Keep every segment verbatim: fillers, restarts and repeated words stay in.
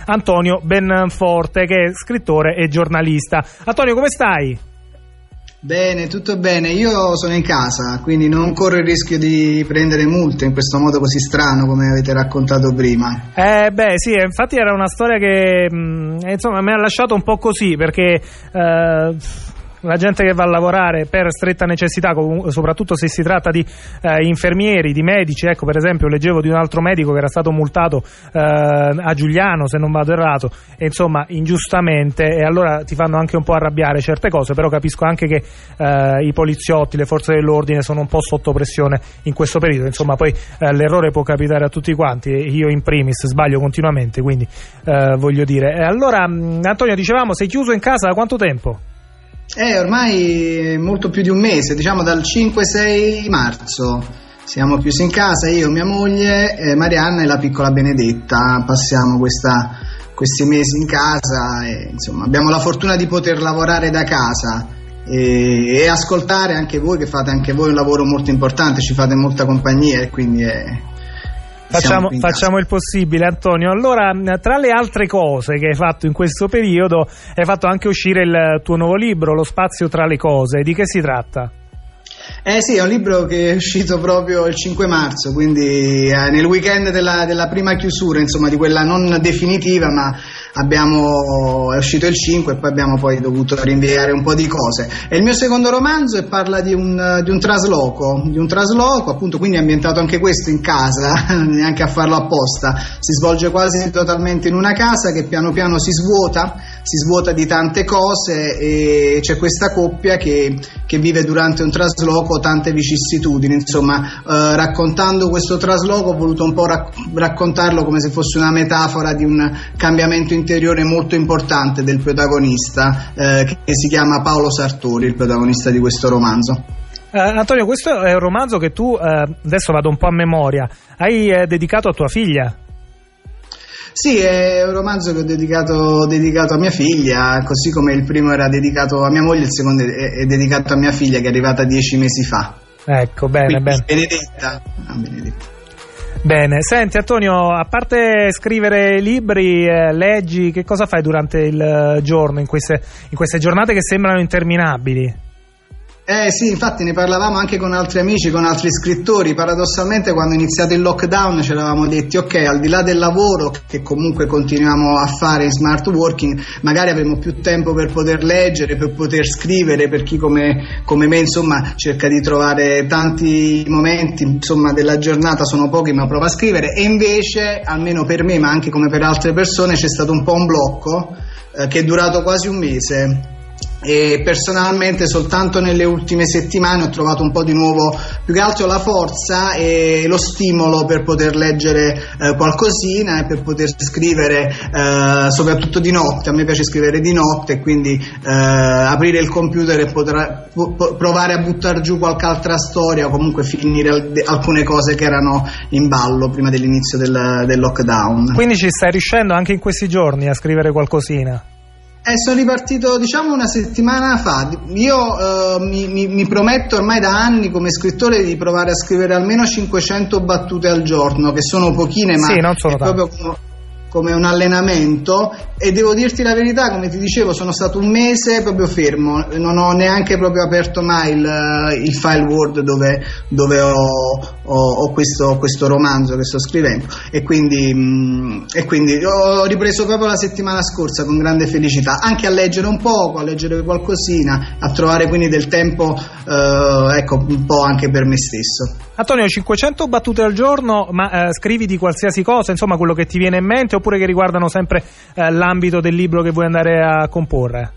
Antonio Benforte, che è scrittore e giornalista. Antonio, come stai? Bene, tutto bene. Io sono in casa, quindi non corro il rischio di prendere multe in questo modo così strano come avete raccontato prima. Eh beh sì, infatti era una storia che mh, insomma mi ha lasciato un po' così, perché eh, la gente che va a lavorare per stretta necessità, soprattutto se si tratta di eh, infermieri, di medici, ecco, per esempio leggevo di un altro medico che era stato multato eh, a Giugliano, se non vado errato, e insomma ingiustamente, e allora ti fanno anche un po' arrabbiare certe cose, però capisco anche che eh, i poliziotti, le forze dell'ordine sono un po' sotto pressione in questo periodo, insomma poi eh, l'errore può capitare a tutti quanti, io in primis sbaglio continuamente, quindi eh, voglio dire. E allora mh, Antonio, dicevamo, sei chiuso in casa da quanto tempo? Eh, ormai molto più di un mese, diciamo dal cinque sei marzo siamo chiusi in casa, io, mia moglie, eh, Marianna e la piccola Benedetta. Passiamo questa, questi mesi in casa e insomma abbiamo la fortuna di poter lavorare da casa e, e ascoltare anche voi, che fate anche voi un lavoro molto importante, ci fate molta compagnia e quindi è... Facciamo, facciamo il possibile, Antonio. Allora, tra le altre cose che hai fatto in questo periodo, hai fatto anche uscire il tuo nuovo libro, Lo spazio tra le cose. Di che si tratta? Eh sì, è un libro che è uscito proprio il cinque marzo, quindi eh, nel weekend della, della prima chiusura, insomma, di quella non definitiva, ma abbiamo, è uscito il cinque e poi abbiamo poi dovuto rinviare un po' di cose. È il mio secondo romanzo e parla di un, di un trasloco, di un trasloco appunto, quindi è ambientato anche questo in casa, neanche a farlo apposta. Si svolge quasi totalmente in una casa che piano piano si svuota, si svuota di tante cose e c'è questa coppia che, che vive durante un trasloco tante vicissitudini, insomma, eh, raccontando questo trasloco ho voluto un po' rac- raccontarlo come se fosse una metafora di un cambiamento interiore molto importante del protagonista, eh, che si chiama Paolo Sartori, il protagonista di questo romanzo. Eh, Antonio, questo è un romanzo che tu, eh, adesso vado un po' a memoria, hai eh, dedicato a tua figlia? Sì, è un romanzo che ho dedicato, dedicato a mia figlia, così come il primo era dedicato a mia moglie, il secondo è, è dedicato a mia figlia che è arrivata dieci mesi fa. Ecco, bene, Quindi, bene. Benedetta. Ah, Benedetta. Bene, senti Antonio, a parte scrivere libri, eh, leggi, che cosa fai durante il giorno, in queste, in queste giornate che sembrano interminabili? Eh sì, infatti ne parlavamo anche con altri amici, con altri scrittori. Paradossalmente quando è iniziato il lockdown ci eravamo detti ok, al di là del lavoro che comunque continuiamo a fare in smart working, magari avremo più tempo per poter leggere, per poter scrivere, per chi come, come me insomma cerca di trovare tanti momenti insomma della giornata, sono pochi ma prova a scrivere, e invece almeno per me ma anche come per altre persone c'è stato un po' un blocco eh, che è durato quasi un mese. E personalmente soltanto nelle ultime settimane ho trovato un po' di nuovo più che altro la forza e lo stimolo per poter leggere eh, qualcosina e per poter scrivere eh, soprattutto di notte. A me piace scrivere di notte e quindi eh, aprire il computer e potrà, po- provare a buttare giù qualche altra storia o comunque finire al- alcune cose che erano in ballo prima dell'inizio del, del lockdown. Quindi ci stai riuscendo anche in questi giorni a scrivere qualcosina? Eh, sono ripartito diciamo una settimana fa. Io eh, mi, mi, mi prometto ormai da anni come scrittore di provare a scrivere almeno cinquecento battute al giorno, che sono pochine ma sì, non sono è proprio come, come un allenamento, e devo dirti la verità, come ti dicevo sono stato un mese proprio fermo, non ho neanche proprio aperto mai il, il file Word dove, dove ho, ho, ho questo, questo romanzo che sto scrivendo, e quindi, mh, e quindi ho ripreso proprio la settimana scorsa con grande felicità, anche a leggere un poco, a leggere qualcosina, a trovare quindi del tempo eh, ecco un po' anche per me stesso. Antonio, cinquecento battute al giorno, ma eh, scrivi di qualsiasi cosa, insomma quello che ti viene in mente, oppure che riguardano sempre eh, l'ambito del libro che vuoi andare a comporre?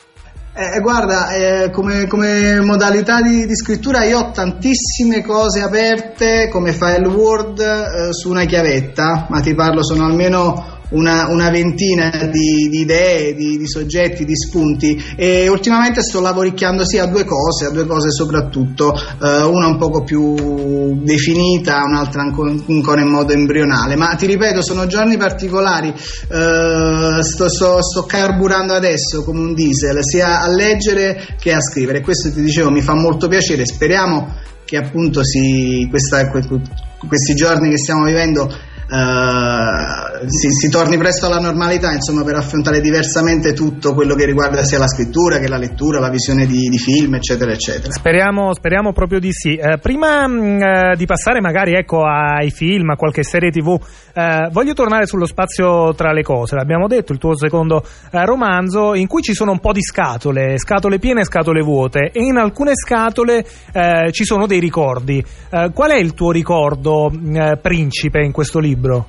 Eh, guarda, eh, come, come modalità di, di scrittura io ho tantissime cose aperte come file Word eh, su una chiavetta, ma ti parlo, sono almeno una, una ventina di, di idee, di, di soggetti, di spunti, e ultimamente sto lavoricchiando sì a due cose, a due cose soprattutto, eh, una un poco più definita, un'altra ancora in modo embrionale, ma ti ripeto sono giorni particolari, eh, sto, sto, sto carburando adesso come un diesel, sia a leggere che a scrivere, questo ti dicevo mi fa molto piacere, speriamo che appunto si, questa, questi giorni che stiamo vivendo Uh, si, si torni presto alla normalità, insomma, per affrontare diversamente tutto quello che riguarda sia la scrittura che la lettura, la visione di, di film, eccetera eccetera. Speriamo, speriamo proprio di sì. Eh, prima mh, di passare magari ecco ai film, a qualche serie tv, eh, voglio tornare sullo Spazio tra le cose. L'abbiamo detto, il tuo secondo eh, romanzo, in cui ci sono un po' di scatole, scatole piene e scatole vuote, e in alcune scatole eh, ci sono dei ricordi. Eh, qual è il tuo ricordo eh, principe in questo libro?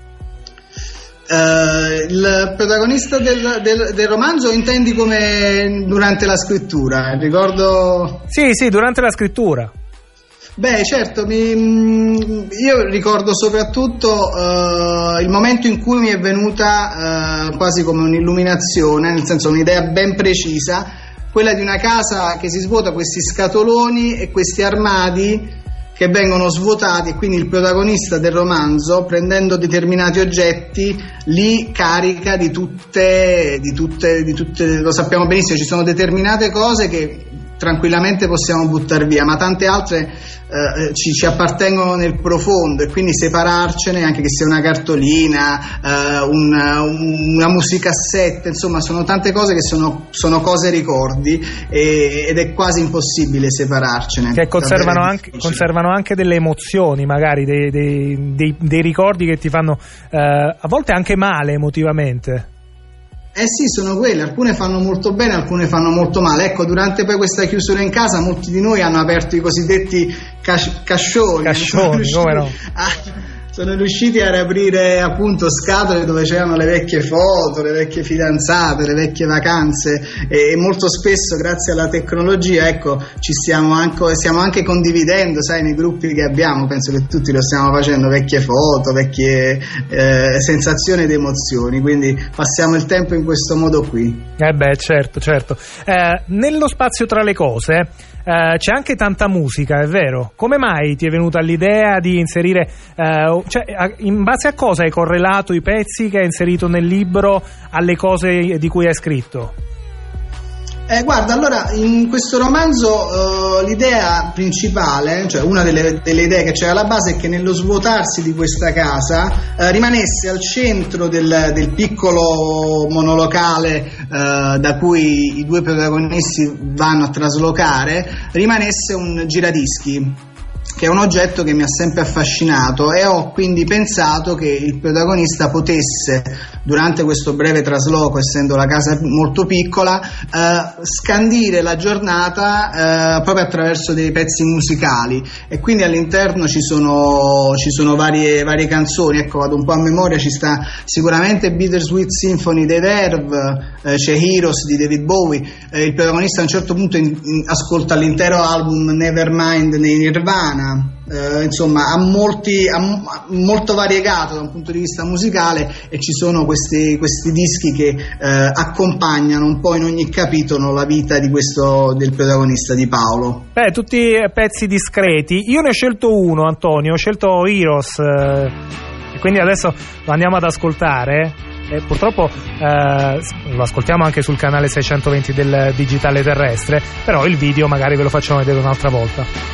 Uh, il protagonista del, del, del romanzo intendi come durante la scrittura? Il ricordo... Sì, sì, durante la scrittura. Beh, certo, mi, io ricordo soprattutto uh, il momento in cui mi è venuta uh, quasi come un'illuminazione, nel senso un'idea ben precisa, quella di una casa che si svuota, questi scatoloni e questi armadi che vengono svuotati, e quindi il protagonista del romanzo, prendendo determinati oggetti, li carica di tutte, di tutte, di tutte, lo sappiamo benissimo, ci sono determinate cose che tranquillamente possiamo buttare via, ma tante altre eh, ci, ci appartengono nel profondo, e quindi separarcene, anche che sia una cartolina, eh, una, una musicassetta, insomma sono tante cose che sono, sono cose ricordi, e, ed è quasi impossibile separarcene. Che conservano anche, conservano anche delle emozioni, magari dei, dei, dei, dei ricordi che ti fanno eh, a volte anche male emotivamente. Eh sì, sono quelle, alcune fanno molto bene, alcune fanno molto male. Ecco, durante poi questa chiusura in casa molti di noi hanno aperto i cosiddetti cas- cascioni. Cascioni, come no? A, sono riusciti a riaprire appunto scatole dove c'erano le vecchie foto, le vecchie fidanzate, le vecchie vacanze, e, e molto spesso grazie alla tecnologia, ecco, ci stiamo anche, stiamo anche condividendo, sai, nei gruppi che abbiamo, penso che tutti lo stiamo facendo, vecchie foto, vecchie eh, sensazioni ed emozioni, quindi passiamo il tempo in questo modo qui. Eh beh, certo, certo. Eh, nello Spazio tra le cose eh, c'è anche tanta musica, è vero? Come mai ti è venuta l'idea di inserire, eh, cioè, in base a cosa hai correlato i pezzi che hai inserito nel libro alle cose di cui hai scritto? Eh, guarda, allora in questo romanzo uh, l'idea principale, cioè una delle, delle idee che c'era alla base, è che nello svuotarsi di questa casa uh, rimanesse al centro del, del piccolo monolocale uh, da cui i due protagonisti vanno a traslocare, rimanesse un giradischi, che è un oggetto che mi ha sempre affascinato, e ho quindi pensato che il protagonista potesse, durante questo breve trasloco, essendo la casa molto piccola, eh, scandire la giornata eh, proprio attraverso dei pezzi musicali, e quindi all'interno ci sono, ci sono varie, varie canzoni. Ecco, vado un po' a memoria, ci sta sicuramente Bittersweet Symphony dei Verve, eh, c'è Heroes di David Bowie, eh, il protagonista a un certo punto in, in, ascolta l'intero album Nevermind nei Nirvana. Uh, insomma ha, molti, ha molto variegato da un punto di vista musicale, e ci sono questi, questi dischi che uh, accompagnano un po' in ogni capitolo la vita di questo, del protagonista, di Paolo. Beh, tutti pezzi discreti. Io ne ho scelto uno, Antonio, ho scelto Heroes, eh, e quindi adesso lo andiamo ad ascoltare. Eh, purtroppo eh, lo ascoltiamo anche sul canale seicentoventi del Digitale Terrestre, però il video magari ve lo facciamo vedere un'altra volta.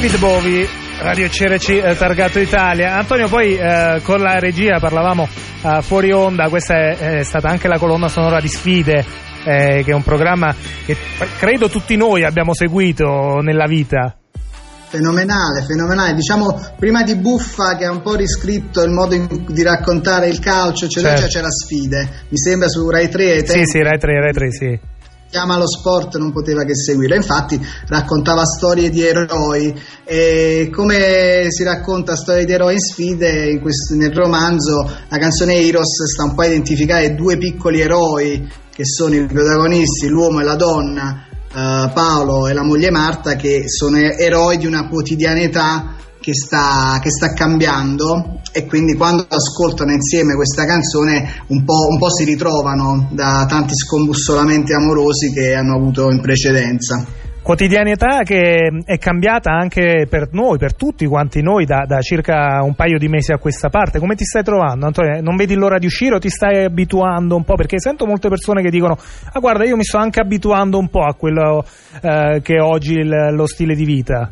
David Bowie, Radio C R C eh, Targato Italia. Antonio, poi eh, con la regia parlavamo eh, fuori onda, questa è, è stata anche la colonna sonora di Sfide, eh, che è un programma che credo tutti noi abbiamo seguito nella vita. Fenomenale, fenomenale. Diciamo, prima di Buffa, che ha un po' riscritto il modo in, di raccontare il calcio, eccetera, certo. C'era Sfide, mi sembra su Rai tre. Sì, sì, Rai tre, Rai tre, sì. Chiama lo sport, non poteva che seguirlo. Infatti raccontava storie di eroi, e come si racconta storie di eroi in Sfide, in questo, nel romanzo la canzone Heroes sta un po' a identificare due piccoli eroi che sono i protagonisti, l'uomo e la donna, Uh, Paolo e la moglie Marta, che sono eroi di una quotidianità che sta, che sta cambiando, e quindi quando ascoltano insieme questa canzone un po', un po' si ritrovano da tanti scombussolamenti amorosi che hanno avuto in precedenza. Quotidianità che è cambiata anche per noi, per tutti quanti noi, da, da circa un paio di mesi a questa parte. Come ti stai trovando, Antonio? Non vedi l'ora di uscire o ti stai abituando un po'? Perché sento molte persone che dicono: ah, guarda, io mi sto anche abituando un po' a quello eh, che è oggi il, lo stile di vita.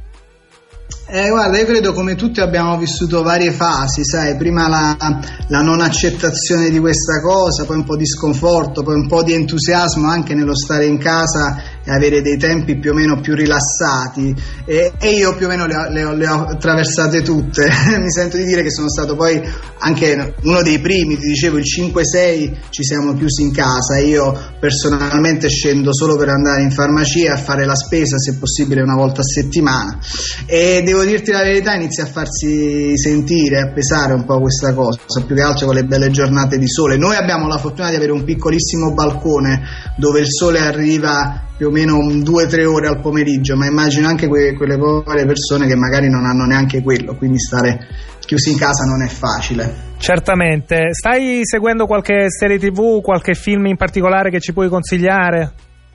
Eh, guarda, io credo come tutti abbiamo vissuto varie fasi, sai, prima la, la non accettazione di questa cosa, poi un po' di sconforto, poi un po' di entusiasmo anche nello stare in casa e avere dei tempi più o meno più rilassati, e, e io più o meno le ho, le ho, le ho attraversate tutte. Mi sento di dire che sono stato poi anche uno dei primi, ti dicevo, il cinque sei ci siamo chiusi in casa, io personalmente scendo solo per andare in farmacia a fare la spesa, se possibile una volta a settimana, e devo dirti la verità, inizia a farsi sentire, a pesare un po' questa cosa, più che altro con le belle giornate di sole. Noi abbiamo la fortuna di avere un piccolissimo balcone dove il sole arriva più o meno due o tre ore al pomeriggio, ma immagino anche que- quelle povere persone che magari non hanno neanche quello, quindi stare chiusi in casa non è facile. Certamente. Stai seguendo qualche serie tivù, qualche film in particolare che ci puoi consigliare?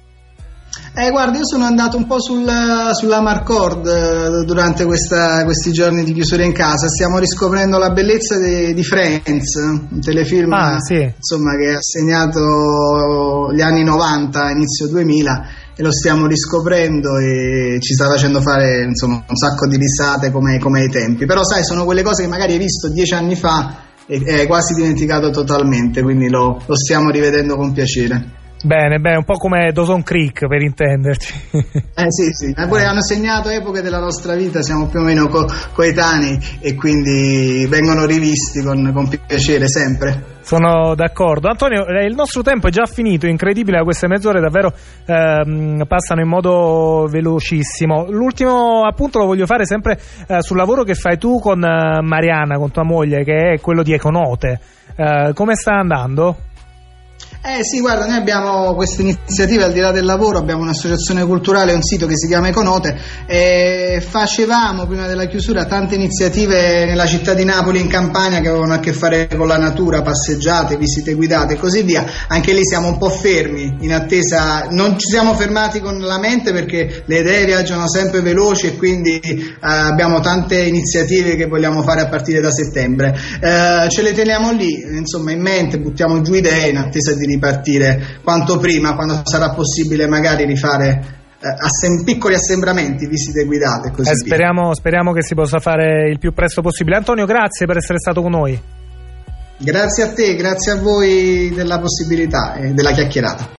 Eh, guarda, io sono andato un po' sul, sulla Marcord eh, durante questa, questi giorni di chiusura in casa. Stiamo riscoprendo la bellezza di, di Friends, un telefilm ah, sì. insomma, che ha segnato gli anni novanta, inizio duemila, e lo stiamo riscoprendo e ci sta facendo fare, insomma, un sacco di risate come, come ai tempi. Però sai, sono quelle cose che magari hai visto dieci anni fa e hai quasi dimenticato totalmente, quindi lo, lo stiamo rivedendo con piacere. Bene, bene, un po' come Dawson Creek, per intenderci. Eh sì, sì, pure hanno segnato epoche della nostra vita, siamo più o meno co- coetanei e quindi vengono rivisti con, con piacere sempre. Sono d'accordo. Antonio, il nostro tempo è già finito, incredibile, queste mezz'ore davvero ehm, passano in modo velocissimo. L'ultimo appunto lo voglio fare sempre eh, sul lavoro che fai tu con eh, Mariana, con tua moglie, che è quello di Econote. Eh, come sta andando? Eh sì, guarda, noi abbiamo queste iniziative al di là del lavoro, abbiamo un'associazione culturale, un sito che si chiama Econote, e facevamo prima della chiusura tante iniziative nella città di Napoli, in Campania, che avevano a che fare con la natura, passeggiate, visite guidate e così via. Anche lì siamo un po' fermi, in attesa, non ci siamo fermati con la mente perché le idee viaggiano sempre veloci e quindi eh, abbiamo tante iniziative che vogliamo fare a partire da settembre. Eh, ce le teniamo lì, insomma, in mente, buttiamo giù idee in attesa di ripartire quanto prima, quando sarà possibile magari rifare eh, assem- piccoli assembramenti, visite guidate e così eh, via. Speriamo, speriamo che si possa fare il più presto possibile. Antonio, grazie per essere stato con noi. Grazie a te, grazie a voi della possibilità e della chiacchierata.